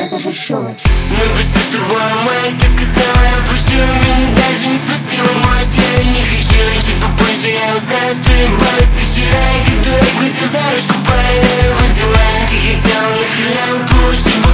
Мы пошли с тобой, мать, ты сказала, я плачу. Меня даже не спросила, может, я не хочу. Чуть попозже я узнаю, что ебалась ты вчера. И как дурак выйти за ручку, параллельно по делам. Ты хотела на халяву получить.